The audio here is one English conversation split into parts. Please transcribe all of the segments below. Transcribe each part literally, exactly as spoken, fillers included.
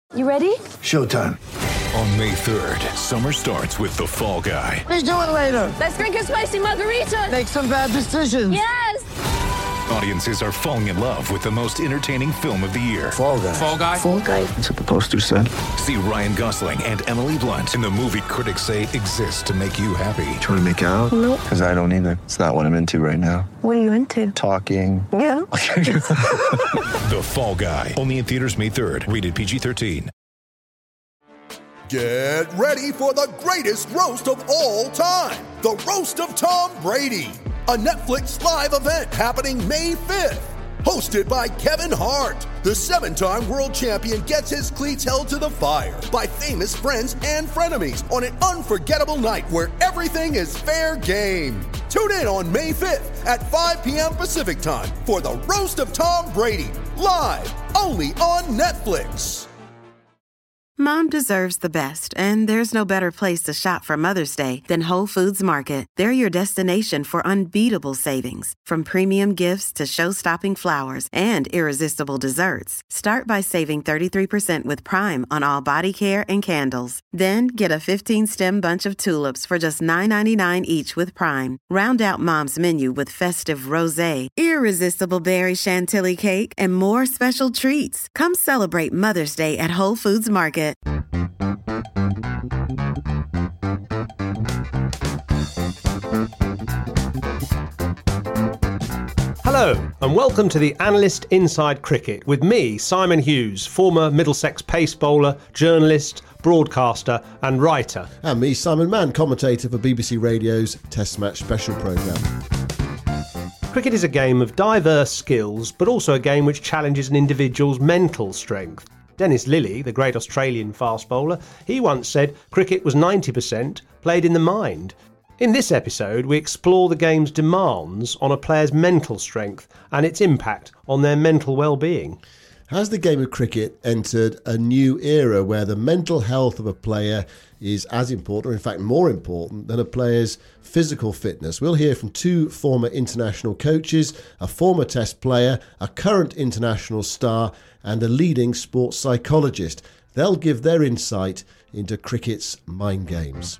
You ready? Showtime. On May third, summer starts with The Fall Guy. Let's do it later. Let's drink a spicy margarita. Make some bad decisions. Yes! Audiences are falling in love with the most entertaining film of the year. Fall Guy. Fall Guy? Fall Guy. That's what the poster said. See Ryan Gosling and Emily Blunt in the movie critics say exists to make you happy. Trying to make it out? Nope. Because I don't either. It's not what I'm into right now. What are you into? Talking. Yeah. The Fall Guy. Only in theaters May third. Rated P G thirteen. Get ready for the greatest roast of all time. The Roast of Tom Brady. A Netflix live event happening May fifth. Hosted by Kevin Hart. The seven-time world champion gets his cleats held to the fire by famous friends and frenemies on an unforgettable night where everything is fair game. Tune in on May fifth at five p.m. Pacific time for the Roast of Tom Brady. Live only on Netflix. Mom deserves the best, and there's no better place to shop for Mother's Day than Whole Foods Market. They're your destination for unbeatable savings, from premium gifts to show-stopping flowers and irresistible desserts. Start by saving thirty-three percent with Prime on all body care and candles. Then get a fifteen-stem bunch of tulips for just nine ninety-nine each with Prime. Round out Mom's menu with festive rosé, irresistible berry chantilly cake, and more special treats. Come celebrate Mother's Day at Whole Foods Market. Hello, and welcome to the Analyst Inside Cricket with me, Simon Hughes, former Middlesex pace bowler, journalist, broadcaster and writer. And me, Simon Mann, commentator for B B C Radio's Test Match Special programme. Cricket is a game of diverse skills, but also a game which challenges an individual's mental strength. Dennis Lillee, the great Australian fast bowler, he once said cricket was ninety percent played in the mind. In this episode, we explore the game's demands on a player's mental strength and its impact on their mental well-being. Has the game of cricket entered a new era where the mental health of a player is as important, or in fact more important, than a player's physical fitness? We'll hear from two former international coaches, a former Test player, a current international star, and a leading sports psychologist. They'll give their insight into cricket's mind games.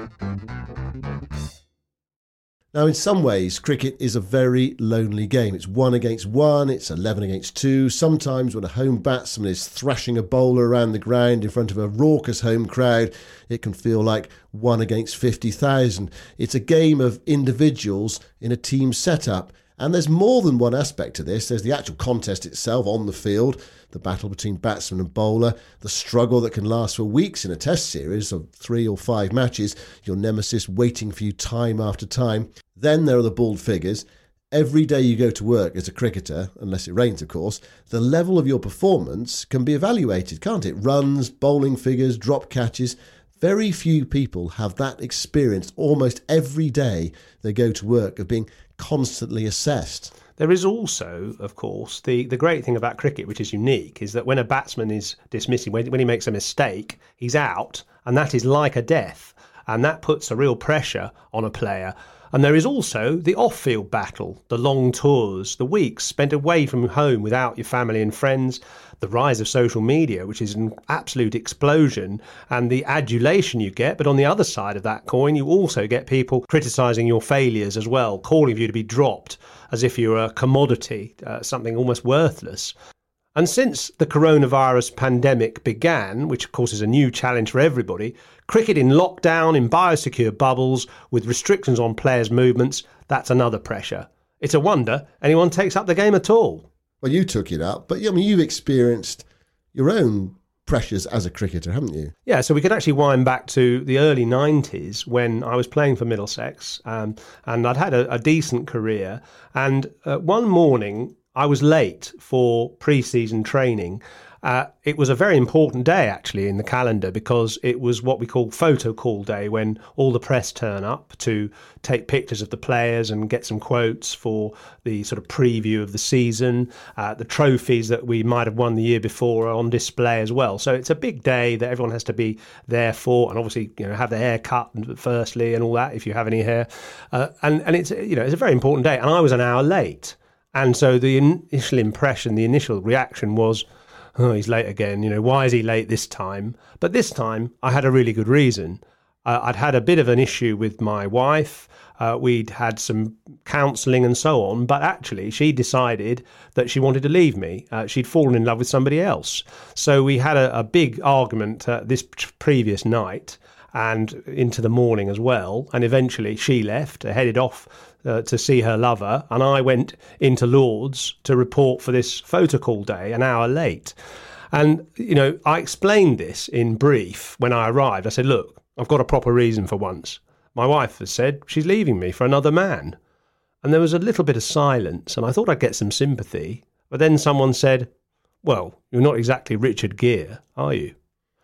Now, in some ways, cricket is a very lonely game. It's one against one, it's eleven against two. Sometimes when a home batsman is thrashing a bowler around the ground in front of a raucous home crowd, it can feel like one against fifty thousand. It's a game of individuals in a team setup. And there's more than one aspect to this. There's the actual contest itself on the field, the battle between batsman and bowler, the struggle that can last for weeks in a test series of three or five matches, your nemesis waiting for you time after time. Then there are the bald figures. Every day you go to work as a cricketer, unless it rains of course, the level of your performance can be evaluated, can't it? Runs, bowling figures, drop catches. Very few people have that experience almost every day they go to work of being constantly assessed. There is also, of course, the, the great thing about cricket, which is unique, is that when a batsman is dismissing, when, when he makes a mistake, he's out, and that is like a death. And that puts a real pressure on a player. And there is also the off-field battle, the long tours, the weeks spent away from home without your family and friends, the rise of social media, which is an absolute explosion, and the adulation you get. But on the other side of that coin, you also get people criticising your failures as well, calling for you to be dropped as if you're a commodity, uh, something almost worthless. And since the coronavirus pandemic began, which of course is a new challenge for everybody, cricket in lockdown, in biosecure bubbles, with restrictions on players' movements, that's another pressure. It's a wonder anyone takes up the game at all. Well, you took it up, but I mean, you've experienced your own pressures as a cricketer, haven't you? Yeah, so we could actually wind back to the early nineties when I was playing for Middlesex, um, and I'd had a, a decent career. And uh, one morning, I was late for pre-season training. Uh, it was a very important day, actually, in the calendar because it was what we call photo call day, when all the press turn up to take pictures of the players and get some quotes for the sort of preview of the season. Uh, the trophies that we might have won the year before are on display as well. So it's a big day that everyone has to be there for, and obviously, you know, have their hair cut firstly and all that, if you have any hair. Uh, and, and it's, you know, it's a very important day. And I was an hour late. And so the initial impression, the initial reaction was, oh, he's late again. You know, why is he late this time? But this time I had a really good reason. Uh, I'd had a bit of an issue with my wife. Uh, we'd had some counselling and so on, but actually she decided that she wanted to leave me. Uh, she'd fallen in love with somebody else. So we had a, a big argument uh, this previous night and into the morning as well. And eventually she left, uh, headed off uh, to see her lover. And I went into Lord's to report for this photo call day an hour late. And, you know, I explained this in brief when I arrived. I said, look, I've got a proper reason for once. My wife has said she's leaving me for another man. And there was a little bit of silence, and I thought I'd get some sympathy. But then someone said, well, you're not exactly Richard Gere, are you?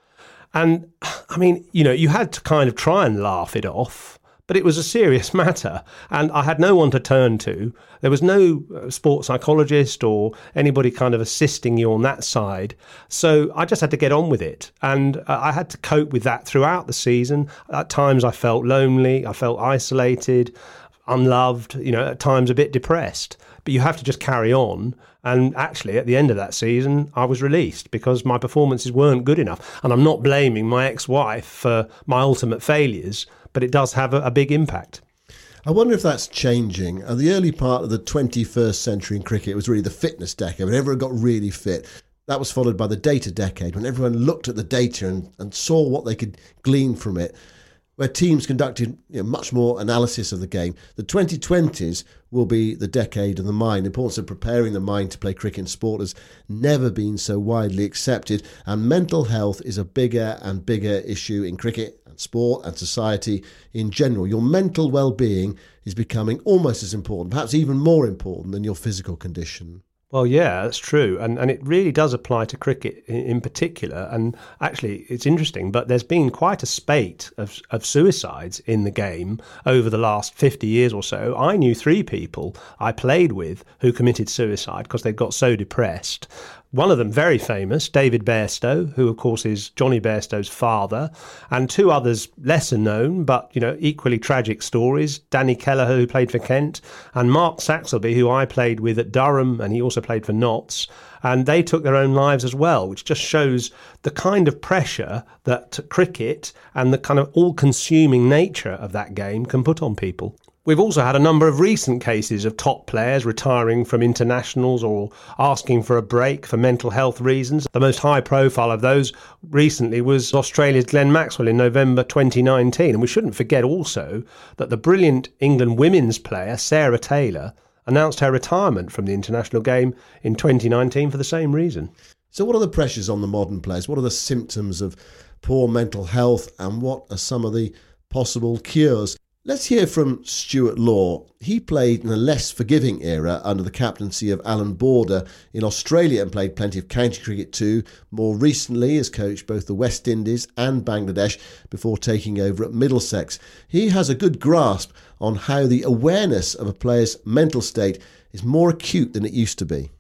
And, I mean, you know, you had to kind of try and laugh it off, but it was a serious matter, and I had no one to turn to. There was no sports psychologist or anybody kind of assisting you on that side. So I just had to get on with it, and I had to cope with that throughout the season. At times I felt lonely, I felt isolated, unloved, you know, at times a bit depressed. But you have to just carry on. And actually, at the end of that season, I was released because my performances weren't good enough. And I'm not blaming my ex-wife for my ultimate failures, but it does have a, a big impact. I wonder if that's changing. Uh, the early part of the twenty-first century in cricket was really the fitness decade, when everyone got really fit. That was followed by the data decade, when everyone looked at the data and, and saw what they could glean from it, where teams conducted you know, much more analysis of the game. The twenty twenties will be the decade of the mind. The importance of preparing the mind to play cricket and sport has never been so widely accepted, and mental health is a bigger and bigger issue in cricket and sport and society in general. Your mental well-being is becoming almost as important, perhaps even more important than your physical condition. Well, yeah, that's true. And and it really does apply to cricket in, in particular. And actually, it's interesting, but there's been quite a spate of, of suicides in the game over the last fifty years or so. I knew three people I played with who committed suicide because they got so depressed. One of them very famous, David Bairstow, who of course is Johnny Bairstow's father, and two others lesser known, but you know equally tragic stories. Danny Kelleher, who played for Kent, and Mark Saxelby, who I played with at Durham, and he also played for Notts. And they took their own lives as well, which just shows the kind of pressure that cricket and the kind of all-consuming nature of that game can put on people. We've also had a number of recent cases of top players retiring from internationals or asking for a break for mental health reasons. The most high profile of those recently was Australia's Glenn Maxwell in November twenty nineteen. And we shouldn't forget also that the brilliant England women's player Sarah Taylor announced her retirement from the international game in twenty nineteen for the same reason. So what are the pressures on the modern players? What are the symptoms of poor mental health, and what are some of the possible cures? Let's hear from Stuart Law. He played in a less forgiving era under the captaincy of Alan Border in Australia and played plenty of county cricket too. More recently has coached both the West Indies and Bangladesh before taking over at Middlesex. He has a good grasp on how the awareness of a player's mental state is more acute than it used to be.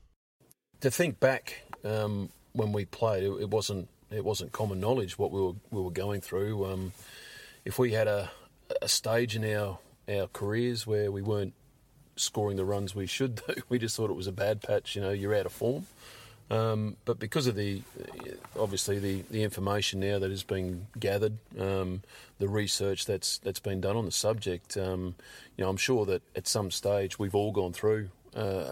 To think back um, when we played, it, it wasn't it wasn't common knowledge what we were we were going through. Um, if we had a a stage in our, our careers where we weren't scoring the runs we should do. We just thought it was a bad patch, you know, you're out of form. Um, but because of the, obviously the, the information now that is being gathered, um, the research that's that's been done on the subject, um, you know, I'm sure that at some stage we've all gone through uh,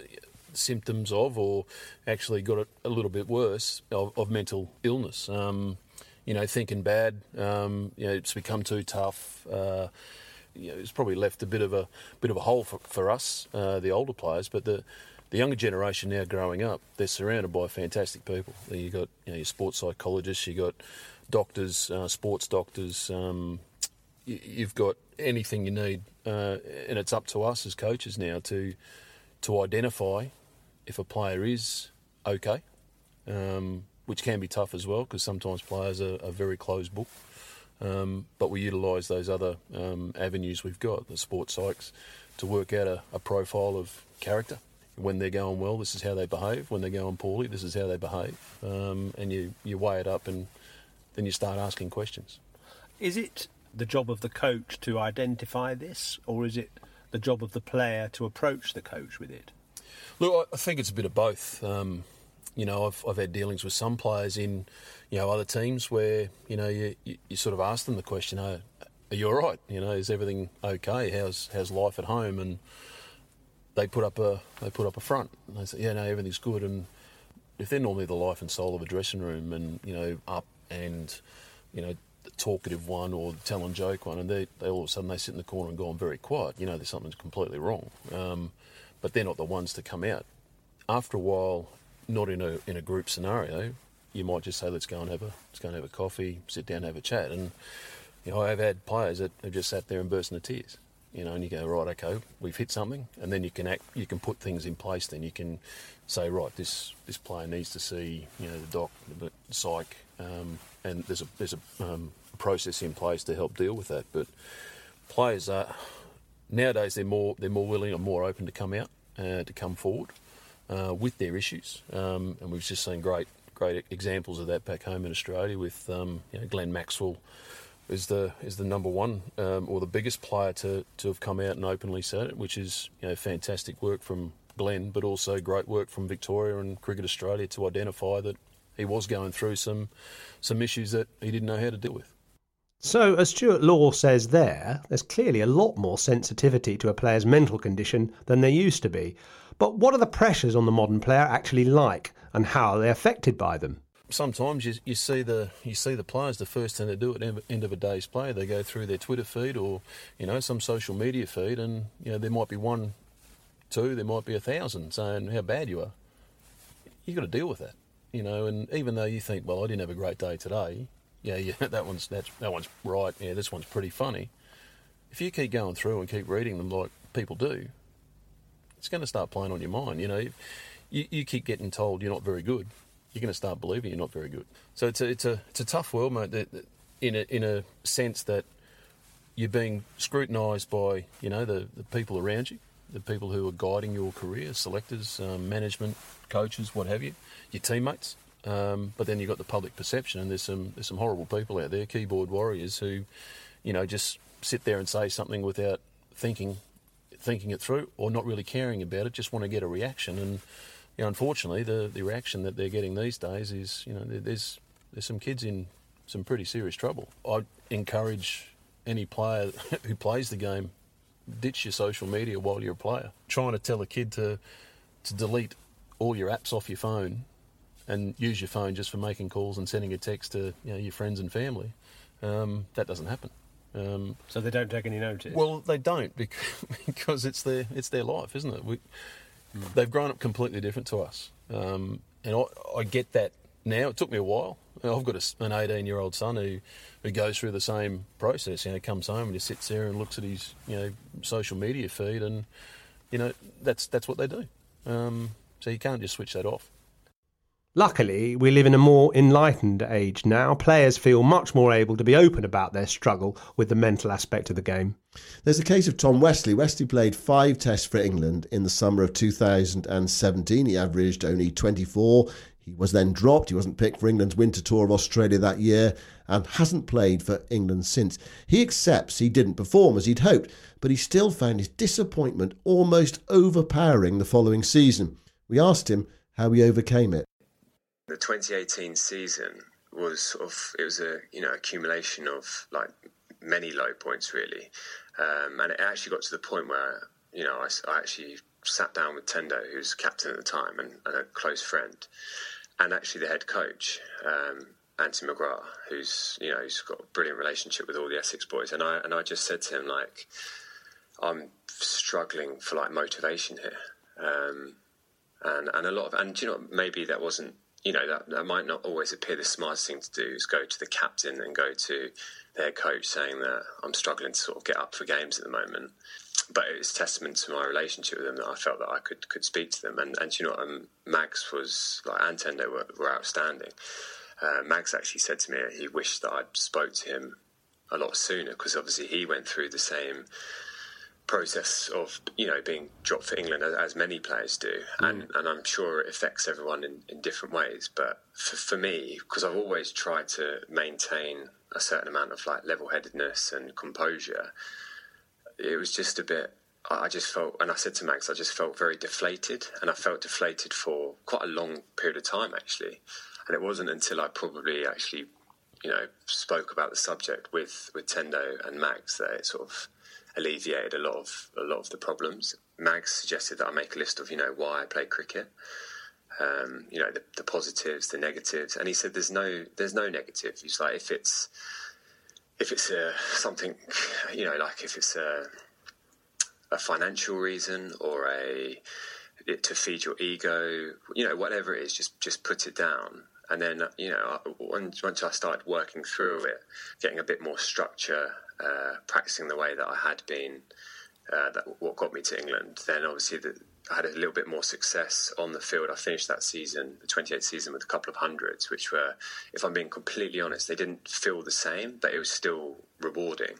symptoms of, or actually got it a little bit worse, of, of mental illness. Um, You know, thinking bad. Um, you know, it's become too tough. Uh, you know, it's probably left a bit of a bit of a hole for, for us, uh, the older players. But the the younger generation now growing up, they're surrounded by fantastic people. You got you know your sports psychologists, you got doctors, uh, sports doctors. Um, you, you've got anything you need, uh, and it's up to us as coaches now to to identify if a player is okay. Um, which can be tough as well, because sometimes players are, are very closed book. Um, but we utilise those other um, avenues we've got, the sports psychs, to work out a, a profile of character. When they're going well, this is how they behave. When they're going poorly, this is how they behave. Um, and you, you weigh it up, and then you start asking questions. Is it the job of the coach to identify this, or is it the job of the player to approach the coach with it? Look, I think it's a bit of both. Um, you know, I've I've had dealings with some players in, you know, other teams where, you know, you you, you sort of ask them the question, oh, are you all right? You know, is everything okay? How's how's life at home? And they put up a they put up a front. And they say, yeah, no, everything's good. And if they're normally the life and soul of a dressing room, and you know, up and you know, the talkative one or the telling joke one, and they, they all of a sudden they sit in the corner and go on very quiet. You know, there's something's completely wrong. Um, but they're not the ones to come out. After a while, not in a in a group scenario, you might just say, let's go and have a let's go and have a coffee, sit down, and have a chat. And you know, I've had players that have just sat there and burst into tears. You know, and you go, right, okay, we've hit something, and then you can act, you can put things in place. Then you can say, right, this this player needs to see, you know, the doc, the psych, um, and there's a there's a um, process in place to help deal with that. But players are nowadays they're more they're more willing or more open to come out, uh, to come forward uh, with their issues, um, and we've just seen great great examples of that back home in Australia with um, you know, Glenn Maxwell. Is the is the number one um, or the biggest player to, to have come out and openly said it, which is, you know, fantastic work from Glenn, but also great work from Victoria and Cricket Australia to identify that he was going through some some issues that he didn't know how to deal with. So, as Stuart Law says there, there's clearly a lot more sensitivity to a player's mental condition than there used to be. But what are the pressures on the modern player actually like, and how are they affected by them? Sometimes you, you see the you see the players, the first thing they do at the end of a day's play, they go through their Twitter feed or, you know, some social media feed, and, you know, there might be one, two, there might be a thousand saying how bad you are. You've got to deal with that, you know, and even though you think, well, I didn't have a great day today, yeah, yeah, that one's that's, that one's right, yeah, this one's pretty funny. If you keep going through and keep reading them like people do, it's going to start playing on your mind, you know. You, you keep getting told you're not very good, you're going to start believing you're not very good. So it's a it's a it's a tough world, mate. That, that in a in a sense that you're being scrutinised by, you know, the, the people around you, the people who are guiding your career, selectors, um, management, coaches, what have you, your teammates. Um, but then you've got the public perception, and there's some there's some horrible people out there, keyboard warriors, who, you know, just sit there and say something without thinking thinking it through or not really caring about it, just want to get a reaction. And you know, unfortunately, the, the reaction that they're getting these days is, you know, there's there's some kids in some pretty serious trouble. I'd encourage any player who plays the game, ditch your social media while you're a player. Trying to tell a kid to to delete all your apps off your phone and use your phone just for making calls and sending a text to, you know, your friends and family, um, that doesn't happen. Um, so they don't take any notice? Well, they don't, because, because it's their it's their life, isn't it? We, They've grown up completely different to us, um, and I, I get that now. It took me a while. I've got a, an eighteen-year-old son who, who goes through the same process. You know, comes home and just sits there and looks at his, you know, social media feed, and, you know, that's that's what they do. Um, so you can't just switch that off. Luckily, we live in a more enlightened age now. Players feel much more able to be open about their struggle with the mental aspect of the game. There's the case of Tom Westley. Westley played five tests for England in the summer of two thousand seventeen. He averaged only twenty-four. He was then dropped. He wasn't picked for England's winter tour of Australia that year and hasn't played for England since. He accepts he didn't perform as he'd hoped, but he still found his disappointment almost overpowering the following season. We asked him how he overcame it. The twenty eighteen season was sort of, it was a, you know, accumulation of like many low points really, um, and it actually got to the point where, you know, I, I actually sat down with Tendo, who's captain at the time and, and a close friend, and actually the head coach, um, Anthony McGrath, who's, you know, who's got a brilliant relationship with all the Essex boys, and I and I just said to him, like, I'm struggling for like motivation here, um, and and a lot of, and you know, maybe that wasn't. You know, that, that might not always appear the smartest thing to do, is go to the captain and go to their coach saying that I'm struggling to sort of get up for games at the moment. But it was testament to my relationship with them that I felt that I could could speak to them. And, and you know, um, Mags was, like, and Tendo were, were outstanding. Uh, Mags actually said to me he wished that I'd spoke to him a lot sooner, because obviously he went through the same process of, you know, being dropped for England, as, as many players do, mm. and and I'm sure it affects everyone in, in different ways. But for, for me, because I've always tried to maintain a certain amount of like level-headedness and composure, it was just a bit I just felt, and I said to Max, I just felt very deflated, and I felt deflated for quite a long period of time, actually. And it wasn't until I probably actually, you know, spoke about the subject with, with Tendo and Max that it sort of alleviated a lot of a lot of the problems. Max suggested that I make a list of, you know, why I play cricket, um, you know, the, the positives, the negatives, and he said there's no there's no negative. He's like, if it's if it's a something, you know, like if it's a a financial reason or a it, to feed your ego, you know, whatever it is, just just put it down. And then, you know, once, once I started working through it, getting a bit more structure, uh, practicing the way that I had been, uh, that what got me to England, then obviously the, I had a little bit more success on the field. I finished that season, the twenty-eighth season, with a couple of hundreds, which were, if I'm being completely honest, they didn't feel the same, but it was still rewarding.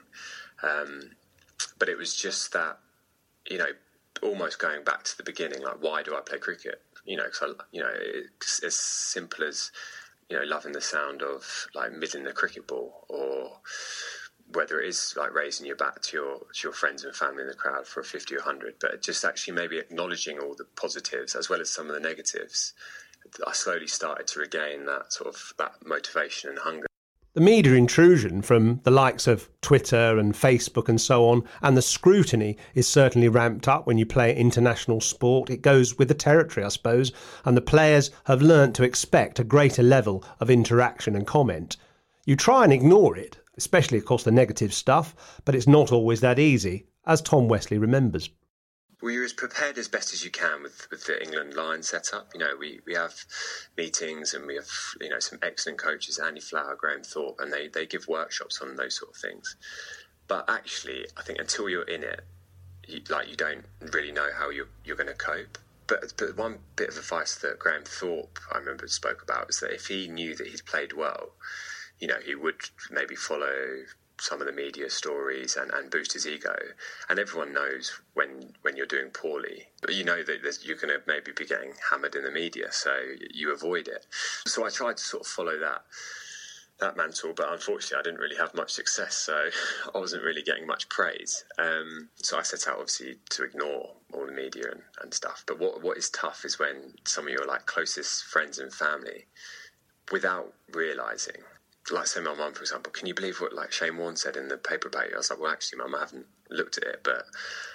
Um, but it was just that, you know, almost going back to the beginning, like, why do I play cricket? You know, because, you know, it's as simple as, you know, loving the sound of, like, middling the cricket ball, or whether it is, like, raising your bat to your to your friends and family in the crowd for a fifty or one hundred, but just actually maybe acknowledging all the positives as well as some of the negatives. I slowly started to regain that sort of, that motivation and hunger. The media intrusion from the likes of Twitter and Facebook and so on, and the scrutiny is certainly ramped up when you play international sport. It goes with the territory, I suppose, and the players have learnt to expect a greater level of interaction and comment. You try and ignore it, especially, of course, the negative stuff, but it's not always that easy, as Tom Wesley remembers. We were as prepared as best as you can with, with the England line set up. You know, we, we have meetings and we have, you know, some excellent coaches, Andy Flower, Graham Thorpe, and they, they give workshops on those sort of things. But actually, I think until you're in it, you, like, you don't really know how you're, you're going to cope. But, but one bit of advice that Graham Thorpe, I remember, spoke about was that if he knew that he'd played well, you know, he would maybe follow some of the media stories and, and boost his ego. And everyone knows when when you're doing poorly, but you know that you're going to maybe be getting hammered in the media, so you avoid it. So I tried to sort of follow that that mantle, but unfortunately I didn't really have much success, so I wasn't really getting much praise. Um, so I set out obviously to ignore all the media and, and stuff. But what what is tough is when some of your, like, closest friends and family, without realising, like, say my mum, for example, can you believe what, like, Shane Warne said in the paper about you? I was like, well, actually, Mum, I haven't looked at it. But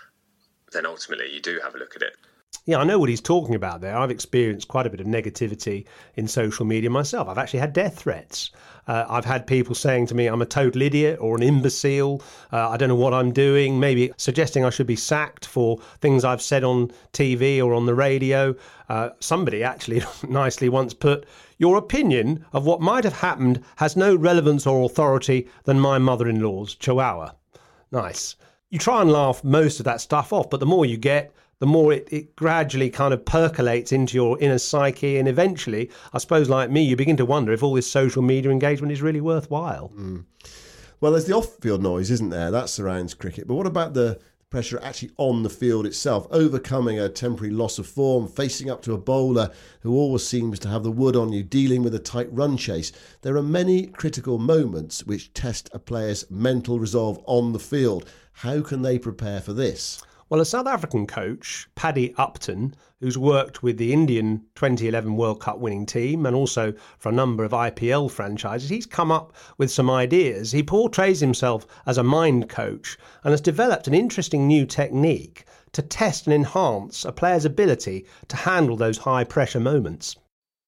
then ultimately you do have a look at it. Yeah, I know what he's talking about there. I've experienced quite a bit of negativity in social media myself. I've actually had death threats. Uh, I've had people saying to me I'm a total idiot or an imbecile. Uh, I don't know what I'm doing, maybe suggesting I should be sacked for things I've said on T V or on the radio. Uh, somebody actually nicely once put, your opinion of what might have happened has no relevance or authority than my mother-in-law's chihuahua. Nice. You try and laugh most of that stuff off, but the more you get, the more it, it gradually kind of percolates into your inner psyche. And eventually, I suppose like me, you begin to wonder if all this social media engagement is really worthwhile. Mm. Well, there's the off-field noise, isn't there? That surrounds cricket. But what about the pressure actually on the field itself? Overcoming a temporary loss of form, facing up to a bowler who always seems to have the wood on you, dealing with a tight run chase. There are many critical moments which test a player's mental resolve on the field. How can they prepare for this? Well, a South African coach, Paddy Upton, who's worked with the Indian twenty eleven World Cup winning team and also for a number of I P L franchises, he's come up with some ideas. He portrays himself as a mind coach and has developed an interesting new technique to test and enhance a player's ability to handle those high-pressure moments.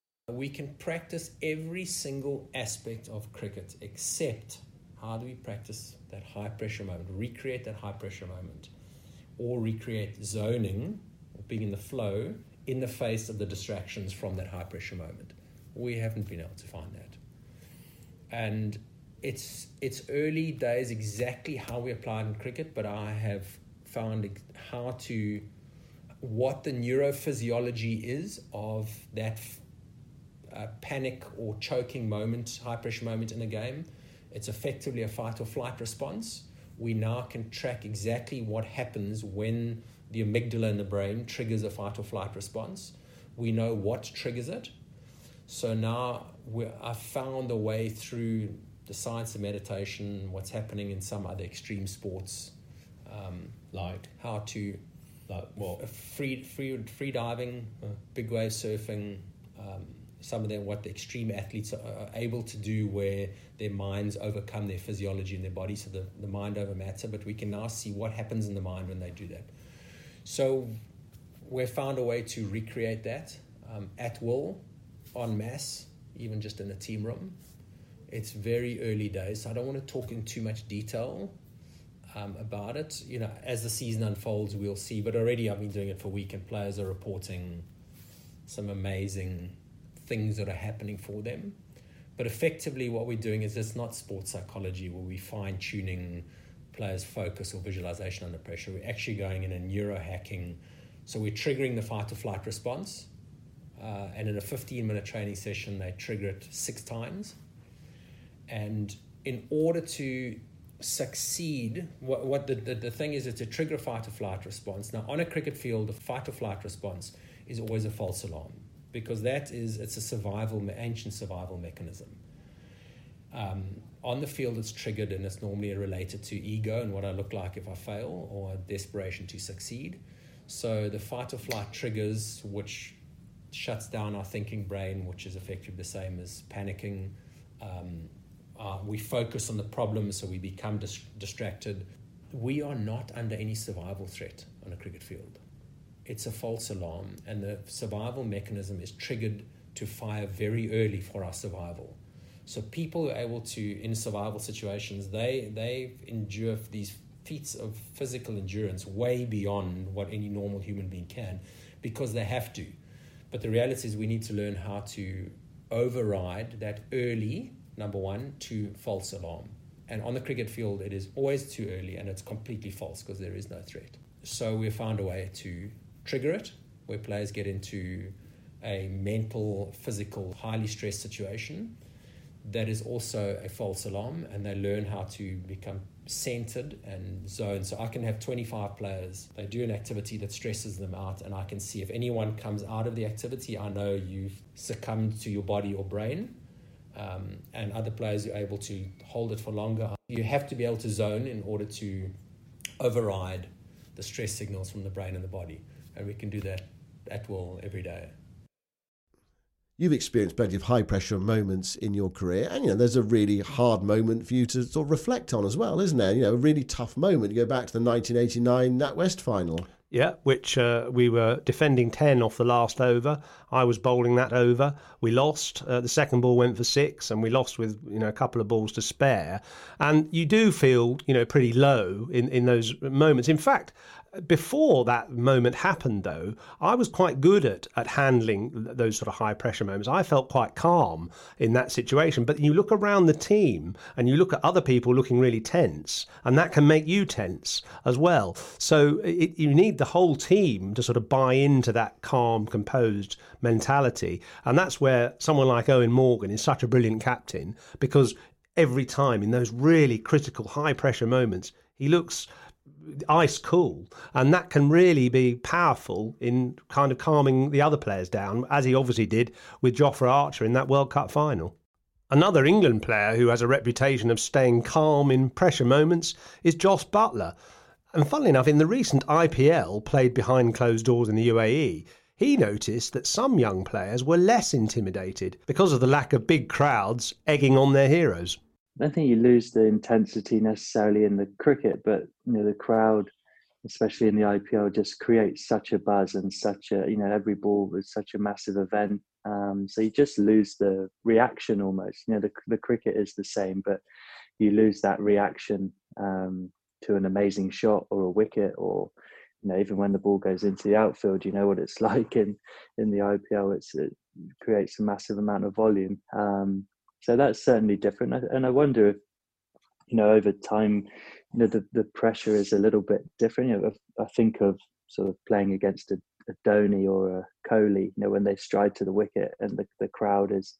We can practice every single aspect of cricket except how do we practice that high-pressure moment, recreate that high-pressure moment, or recreate zoning, or being in the flow, in the face of the distractions from that high-pressure moment. We haven't been able to find that. And it's it's early days exactly how we apply it in cricket, but I have found how to, what the neurophysiology is of that uh, panic or choking moment, high-pressure moment in a game. It's effectively a fight or flight response. We now can track exactly what happens when the amygdala in the brain triggers a fight or flight response. We know what triggers it. So now we're, I've found a way through the science of meditation, what's happening in some other extreme sports, um, like how to, like well, free free free diving, uh, big wave surfing. Um, some of them, what the extreme athletes are, are able to do, where their minds overcome their physiology in their body, so the, the mind over matter. But we can now see what happens in the mind when they do that. So we've found a way to recreate that um, at will, en masse, even just in a team room. It's very early days, so I don't want to talk in too much detail um, about it. You know, as the season unfolds, we'll see. But already I've been doing it for a week, and players are reporting some amazing things that are happening for them. But effectively what we're doing is, it's not sports psychology where we're fine-tuning players' focus or visualization under pressure. We're actually going in and neurohacking. So we're triggering the fight-or-flight response. Uh, and in a fifteen-minute training session, they trigger it six times. And in order to succeed, what, what the, the, the thing is, it's a trigger fight-or-flight response. Now, on a cricket field, the fight-or-flight response is always a false alarm, because that is, it's a survival, ancient survival mechanism. Um, on the field, it's triggered, and it's normally related to ego and what I look like if I fail, or desperation to succeed. So the fight or flight triggers, which shuts down our thinking brain, which is effectively the same as panicking. Um, uh, we focus on the problem, so we become dis- distracted. We are not under any survival threat on a cricket field. It's a false alarm, and the survival mechanism is triggered to fire very early for our survival. So people who are able to, in survival situations, they they endure these feats of physical endurance way beyond what any normal human being can, because they have to. But the reality is, we need to learn how to override that early, number one, to false alarm. And on the cricket field, it is always too early, and it's completely false because there is no threat. So we found a way to trigger it, where players get into a mental, physical, highly stressed situation that is also a false alarm, and they learn how to become centered and zoned. So I can have twenty-five players, they do an activity that stresses them out, and I can see if anyone comes out of the activity, I know you've succumbed to your body or brain. Um, and other players are able to hold it for longer. You have to be able to zone in order to override the stress signals from the brain and the body. And we can do that at will every day. You've experienced plenty of high-pressure moments in your career, and you know there's a really hard moment for you to sort of reflect on as well, isn't there? You know, a really tough moment. You go back to the nineteen eighty-nine NatWest final. Yeah, which uh, we were defending ten off the last over. I was bowling that over. We lost. Uh, the second ball went for six, and we lost with you know a couple of balls to spare. And you do feel you know pretty low in, in those moments. In fact, before that moment happened, though, I was quite good at, at handling those sort of high pressure moments. I felt quite calm in that situation. But you look around the team and you look at other people looking really tense, and that can make you tense as well. So it, you need the whole team to sort of buy into that calm, composed mentality. And that's where someone like Eoin Morgan is such a brilliant captain, because every time in those really critical high pressure moments, he looks ice cool, and that can really be powerful in kind of calming the other players down, as he obviously did with Jofra Archer in that World Cup final. Another England player who has a reputation of staying calm in pressure moments is Jos Buttler. And funnily enough, in the recent I P L played behind closed doors in the U A E, he noticed that some young players were less intimidated because of the lack of big crowds egging on their heroes. I don't think you lose the intensity necessarily in the cricket, but you know the crowd, especially in the I P L, just creates such a buzz, and such a you know every ball was such a massive event. Um, so you just lose the reaction almost. You know the the cricket is the same, but you lose that reaction um, to an amazing shot or a wicket, or you know even when the ball goes into the outfield, you know what it's like in in the I P L. It's, it creates a massive amount of volume. Um, So that's certainly different. And I wonder if, you know, over time, you know, the, the pressure is a little bit different. You know, I think of sort of playing against a, a Dhoni or a Kohli, you know, when they stride to the wicket and the, the crowd is,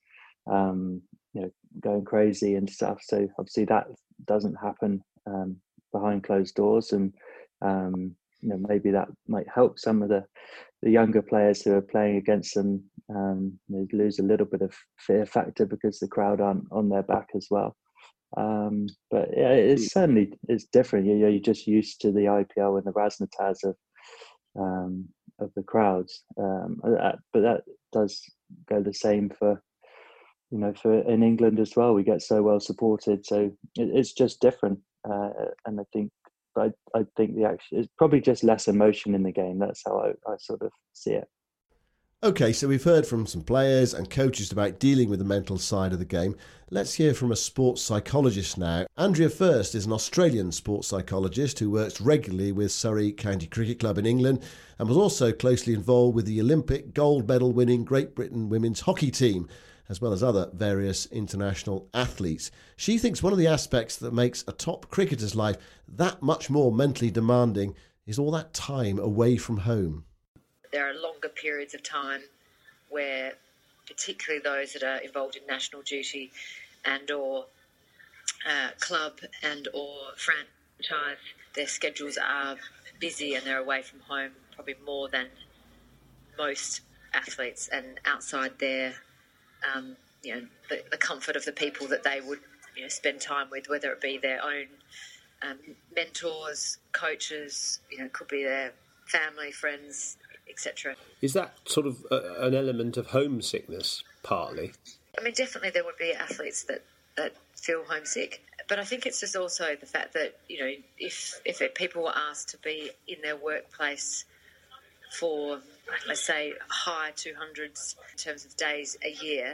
um, you know, going crazy and stuff. So obviously that doesn't happen um, behind closed doors. And, um, you know, maybe that might help some of the, the younger players who are playing against them. Um, they lose a little bit of fear factor because the crowd aren't on their back as well. Um, but yeah, it's certainly it's different. You know, you're just used to the I P L and the razzmatazz of um, of the crowds. Um, but that does go the same for you know for in England as well. We get so well supported, so it, it's just different. Uh, and I think, I I think the action is probably just less emotion in the game. That's how I, I sort of see it. OK, so we've heard from some players and coaches about dealing with the mental side of the game. Let's hear from a sports psychologist now. Andrea First is an Australian sports psychologist who works regularly with Surrey County Cricket Club in England and was also closely involved with the Olympic gold medal winning Great Britain women's hockey team, as well as other various international athletes. She thinks one of the aspects that makes a top cricketer's life that much more mentally demanding is all that time away from home. There are longer periods of time where, particularly those that are involved in national duty and or uh, club and or franchise, their schedules are busy and they're away from home probably more than most athletes, and outside their, um, you know, the, the comfort of the people that they would, you know, spend time with, whether it be their own um, mentors, coaches, you know, it could be their family, friends, et cetera. Is that sort of a, an element of homesickness, partly? I mean, definitely there would be athletes that, that feel homesick, but I think it's just also the fact that, you know, if if it, people were asked to be in their workplace for, let's say, high two hundreds in terms of days a year,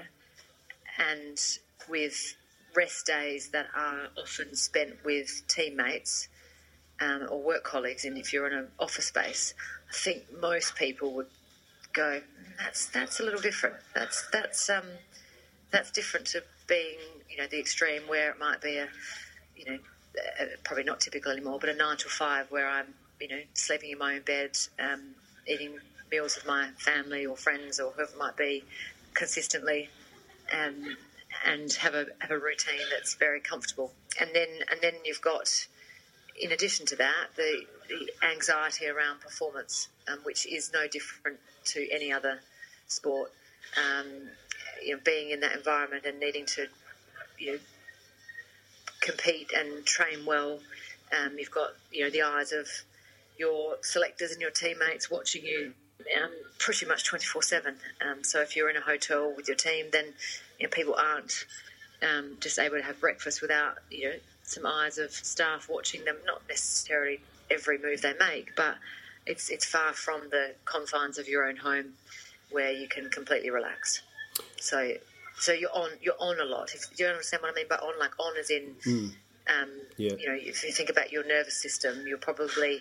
and with rest days that are often spent with teammates um, or work colleagues, and if you're in an office space, I think most people would go, that's that's a little different. That's that's um that's different to being, you know, the extreme where it might be a, you know, a, probably not typical anymore, but a nine to five where I'm, you know, sleeping in my own bed, um, eating meals with my family or friends or whoever it might be consistently, um, and have a have a routine that's very comfortable. And then and then you've got, in addition to that, the, the anxiety around performance, um, which is no different to any other sport. Um, you know, being in that environment and needing to, you know, compete and train well. Um, you've got, you know, the eyes of your selectors and your teammates watching you um, pretty much twenty-four seven. Um, so if you're in a hotel with your team, then, you know, people aren't um, just able to have breakfast without, you know, some eyes of staff watching them, not necessarily every move they make, but it's it's far from the confines of your own home where you can completely relax. So so you're on you're on a lot. If, do you understand what I mean by on? Like on as in, mm. um, yeah. you know, if you think about your nervous system, you're probably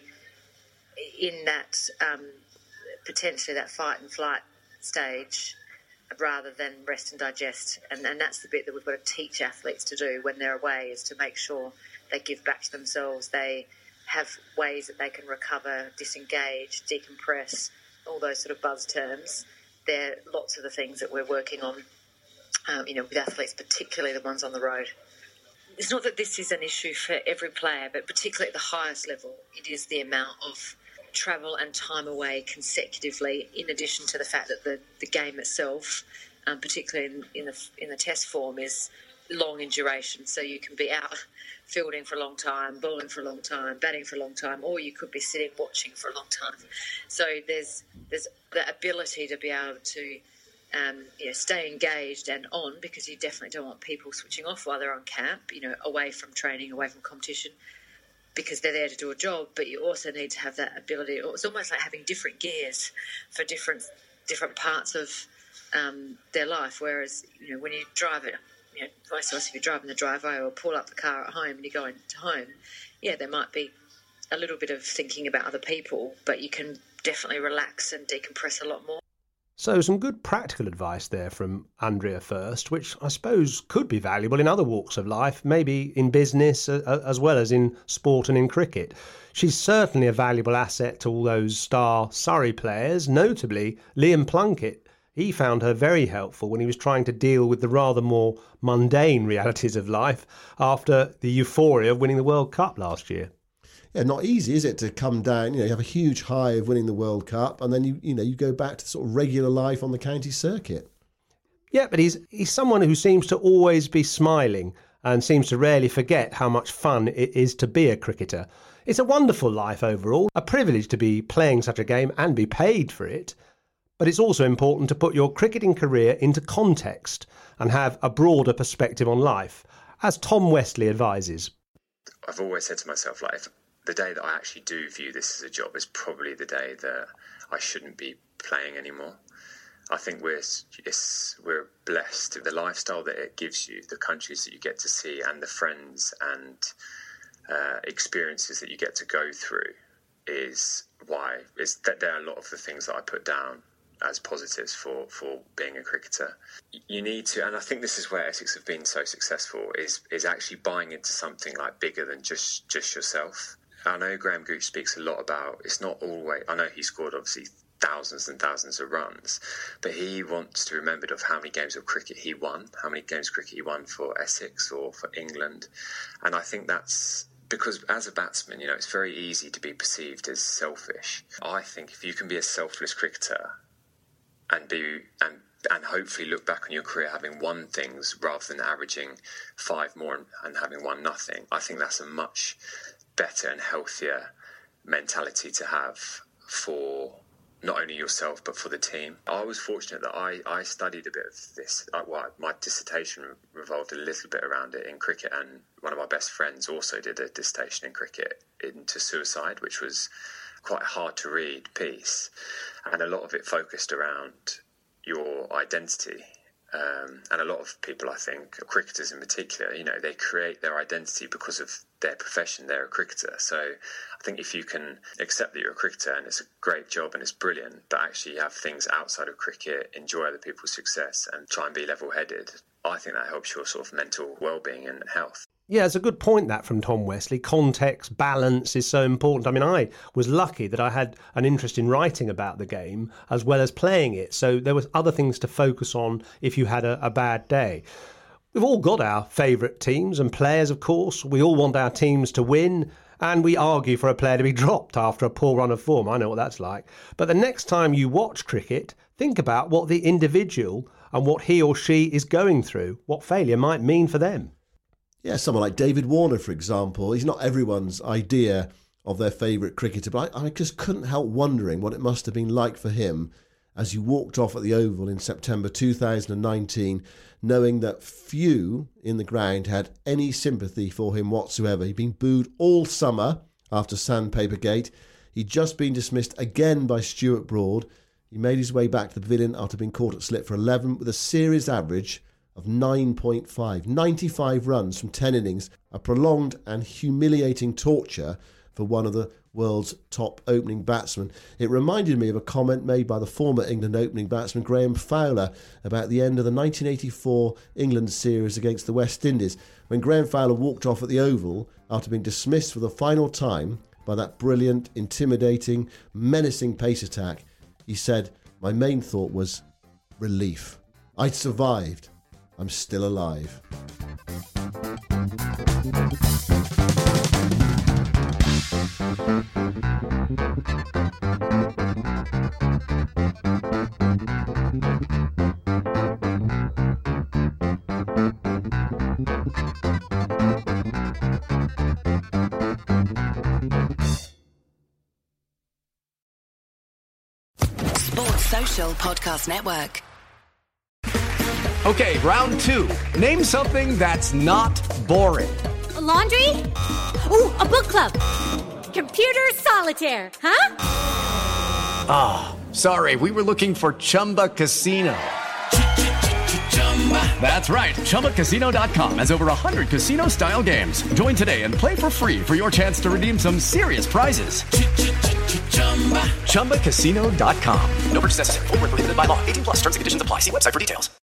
in that um, potentially that fight and flight stage rather than rest and digest. And, and that's the bit that we've got to teach athletes to do when they're away, is to make sure they give back to themselves. They have ways that they can recover, disengage, decompress, all those sort of buzz terms. There are lots of the things that we're working on, um, you know, with athletes, particularly the ones on the road. It's not that this is an issue for every player, but particularly at the highest level, it is the amount of travel and time away consecutively, in addition to the fact that the, the game itself, um, particularly in, in, the, in the test form, is long in duration. So you can be out fielding for a long time, bowling for a long time, batting for a long time, or you could be sitting watching for a long time. So there's there's the ability to be able to um, you know, stay engaged and on, because you definitely don't want people switching off while they're on camp, you know, away from training, away from competition, because they're there to do a job. But you also need to have that ability. It's almost like having different gears for different different parts of um, their life. Whereas, you know, when you drive it, you know, vice versa, if you're driving the driveway or pull up the car at home and you're going to home, yeah, there might be a little bit of thinking about other people, but you can definitely relax and decompress a lot more. So some good practical advice there from Andrea First, which I suppose could be valuable in other walks of life, maybe in business as well as in sport and in cricket. She's certainly a valuable asset to all those star Surrey players, notably Liam Plunkett. He found her very helpful when he was trying to deal with the rather more mundane realities of life after the euphoria of winning the World Cup last year. Yeah, not easy, is it, to come down? You know, you have a huge high of winning the World Cup, and then you you know you go back to sort of regular life on the county circuit. Yeah, but he's he's someone who seems to always be smiling, and seems to rarely forget how much fun it is to be a cricketer. It's a wonderful life overall, a privilege to be playing such a game and be paid for it. But it's also important to put your cricketing career into context and have a broader perspective on life, as Tom Westley advises. I've always said to myself, like, if the day that I actually do view this as a job is probably the day that I shouldn't be playing anymore. I think we're it's, we're blessed. The lifestyle that it gives you, the countries that you get to see, and the friends and uh, experiences that you get to go through is why is that there are a lot of the things that I put down as positives for, for being a cricketer. You need to, and I think this is where Essex have been so successful, is is actually buying into something like bigger than just, just yourself. I know Graham Gooch speaks a lot about, it's not always, I know he scored obviously thousands and thousands of runs, but he wants to be remembered of how many games of cricket he won, how many games of cricket he won for Essex or for England. And I think that's because as a batsman, you know, it's very easy to be perceived as selfish. I think if you can be a selfless cricketer and be and and hopefully look back on your career having won things rather than averaging five more and, and having won nothing, I think that's a much better and healthier mentality to have for not only yourself but for the team. I was fortunate that I, I studied a bit of this. I, well, my dissertation revolved a little bit around it in cricket, and one of my best friends also did a dissertation in cricket into suicide, which was quite a hard to read piece, and a lot of it focused around your identity. Um, and a lot of people, I think, cricketers in particular, you know, they create their identity because of their profession. They're a cricketer. So I think if you can accept that you're a cricketer and it's a great job and it's brilliant, but actually have things outside of cricket, enjoy other people's success and try and be level-headed, I think that helps your sort of mental well-being and health. Yeah, it's a good point, that, from Tom Westley. Context, balance is so important. I mean, I was lucky that I had an interest in writing about the game as well as playing it. So there was other things to focus on if you had a, a bad day. We've all got our favourite teams and players, of course. We all want our teams to win, and we argue for a player to be dropped after a poor run of form. I know what that's like. But the next time you watch cricket, think about what the individual and what he or she is going through, what failure might mean for them. Yeah, someone like David Warner, for example, he's not everyone's idea of their favourite cricketer, but I, I just couldn't help wondering what it must have been like for him as he walked off at the Oval in September two thousand nineteen, knowing that few in the ground had any sympathy for him whatsoever. He'd been booed all summer after Sandpaper Gate. He'd just been dismissed again by Stuart Broad. He made his way back to the pavilion after being caught at slip for eleven with a series average of nine point five, ninety-five runs from ten innings, a prolonged and humiliating torture for one of the world's top opening batsmen. It reminded me of a comment made by the former England opening batsman Graham Fowler about the end of the nineteen eighty-four England series against the West Indies, when Graham Fowler walked off at the Oval after being dismissed for the final time by that brilliant, intimidating, menacing pace attack. He said, "My main thought was relief. I'd survived. I'm still alive." Sports Social Podcast Network. Okay, round two. Name something that's not boring. A laundry? Ooh, a book club. Computer solitaire, huh? Ah, oh, sorry, we were looking for Chumba Casino. That's right, Chumba Casino dot com has over one hundred casino-style games. Join today and play for free for your chance to redeem some serious prizes. Chumba Casino dot com. No purchase necessary. Void where prohibited by law. eighteen plus terms and conditions apply. See website for details.